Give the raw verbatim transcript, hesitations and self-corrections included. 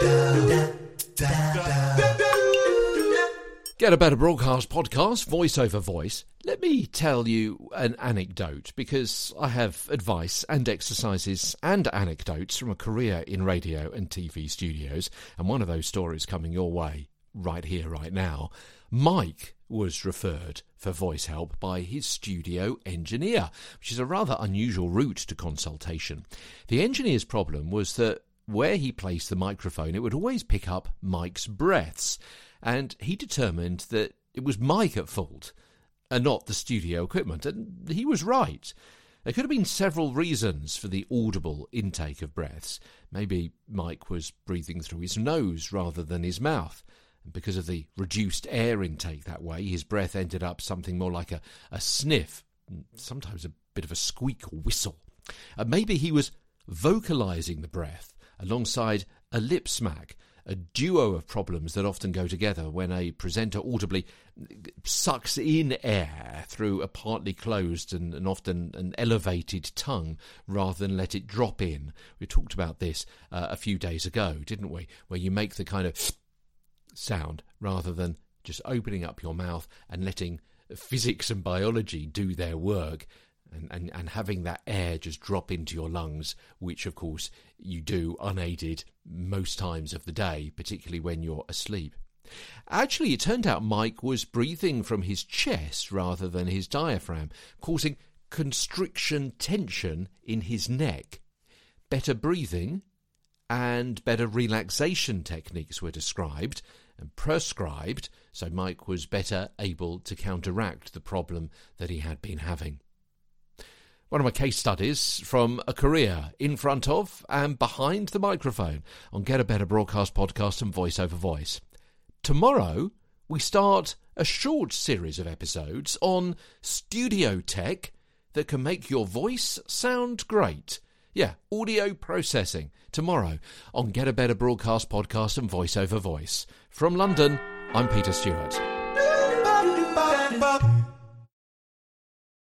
Get a Better Broadcast podcast, voice over voice. Let me tell you an anecdote, because I have advice and exercises and anecdotes from a career in radio and T V studios, and one of those stories coming your way right here, right now. Mike was referred for voice help by his studio engineer, which is a rather unusual route to consultation. The engineer's problem was that where he placed the microphone, it would always pick up Mike's breaths, and he determined that it was Mike at fault and not the studio equipment, and he was right. There could have been several reasons for the audible intake of breaths. Maybe Mike was breathing through his nose rather than his mouth, and because of the reduced air intake that way, his breath ended up something more like a, a sniff, sometimes a bit of a squeak or whistle. Uh, maybe he was vocalising the breath alongside a lip smack, a duo of problems that often go together when a presenter audibly sucks in air through a partly closed and, and often an elevated tongue rather than let it drop in. We talked about this uh, a few days ago, didn't we? Where you make the kind of sound rather than just opening up your mouth and letting physics and biology do their work. And, and, and having that air just drop into your lungs, which, of course, you do unaided most times of the day, particularly when you're asleep. Actually, it turned out Mike was breathing from his chest rather than his diaphragm, causing constriction tension in his neck. Better breathing and better relaxation techniques were described and prescribed, so Mike was better able to counteract the problem that he had been having. One of my case studies from a career in front of and behind the microphone on Get a Better Broadcast podcast and voice over voice. Tomorrow, we start a short series of episodes on studio tech that can make your voice sound great. Yeah, audio processing. Tomorrow on Get a Better Broadcast podcast and voice over voice. From London, I'm Peter Stewart.